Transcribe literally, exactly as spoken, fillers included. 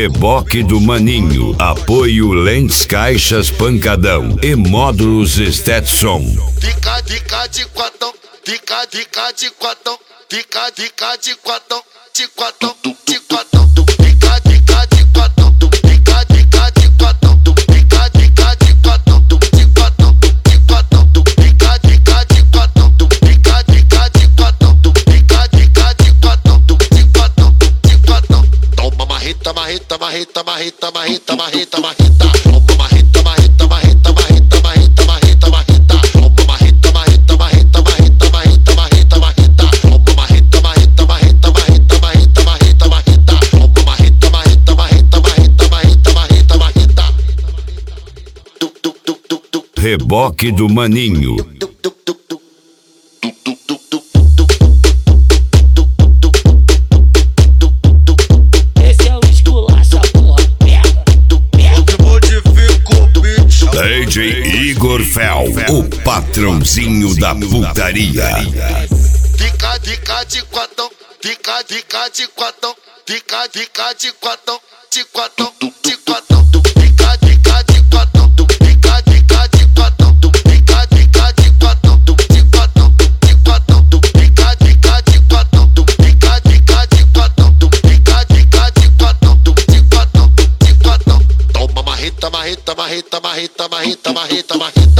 Reboque do Maninho. Apoio Lentes Caixas Pancadão e módulos Stetson. Dica, dica de quatão, dica, dica de quatão, dica, dica de quatão, de quatão, de quatão, dica, dica de quatão, dica, dica de quatão, dica, dica de quatão, de quatão, de quatão, dica, dica de quatão, dica, dica de quatão, dica, dica de quatão, de quatão, de quatão. Toma marreta, marreta, marreta, marreta, marreta, marreta, marreta. Toma marreta, marreta, marreta, marreta, marreta, marreta, marreta. Toma marreta, marreta, marreta, marreta, marreta, marreta, marreta. Toma marreta, marreta, marreta, marreta, marreta, marreta, marreta. Toma marreta, marreta, marreta, marreta, marreta, marreta, marreta. Tuk, tuk, tuk, tuk, tuk. Reboque do Maninho. D J Igor Fel, o patrãozinho da putaria. Dica, dica de quatão, dica, dica de quatão, dica, dica de quatão, de quatão, de quatão, dica, dica de quatão, dica, dica de quatão, dica, dica de quatão, de quatão, de quatão, dica, dica de quatão, dica, dica de quatão, dica, dica de quatão, de quatão, de quatão. Toma marreta, marreta, marreta, marreta, marreta, marreta, marreta.